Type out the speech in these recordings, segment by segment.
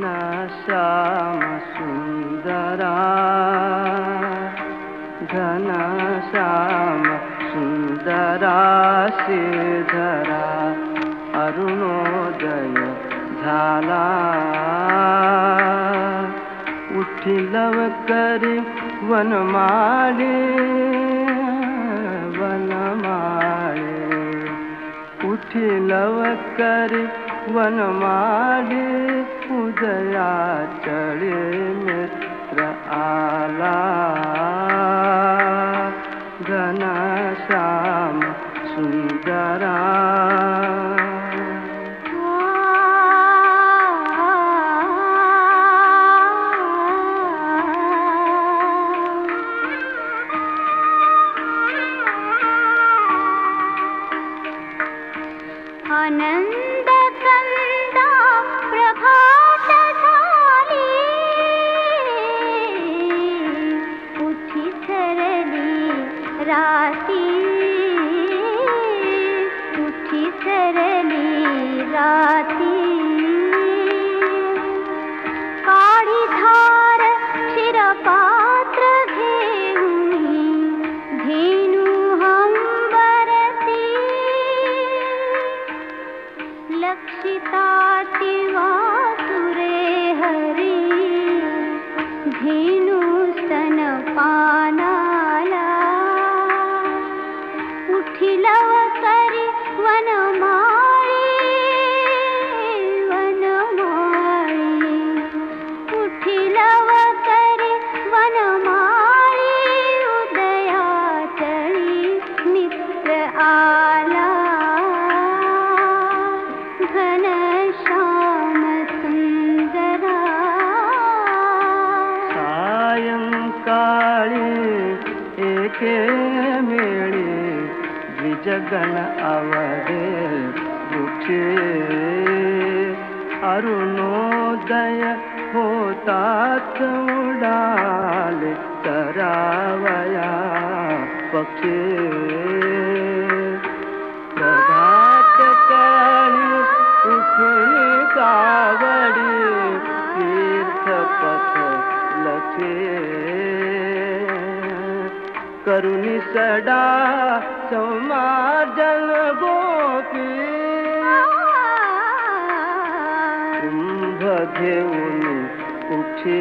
घनश्याम सुंदरा घनश्याम सुंदरा श्रीधरा अरुणोदय झाला उठी लवकरी वनमाळे वनमाळे उठी लवकरी वनमाळे उदया चढे मित्र आला घनश्याम सुंदरा आनंद कंदा प्रभात झाली उठी सरली राती उठी सरली राती काढी धार शिरपात्र घेऊनी धेनु लक्षिताति वासुरे हरी धेनु स्तनपानाला उठी लवकरी वनमाळी वनमाळी उठी लवकरी वनमाळी उदया चढी मित्र आला घनश्याम सुंदरा सायंकाळी एके मेळी द्विजगण आवरे दुखे अरुणोदय होतात उडाले करावया पक्षी प्रभात काळी उठून कावडी तीर्थपथ लखे करुणी सडा समाजन गोपी कुंभ घेऊन उठे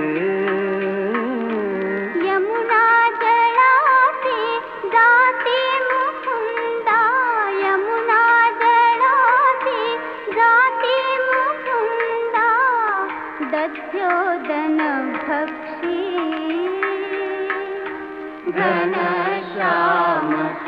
यमुना जळासी जाती मुकुंदा यमुना जळासी जाती मुकुंदा दध्योदन भक्षी घनश्याम